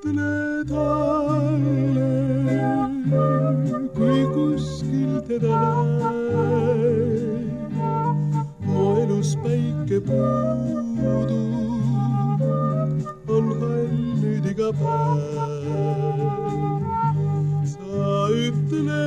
ütle talle, kui kuskil teda näeb, mu elus päike puudub, on hall nüüd iga päev. Sa ütle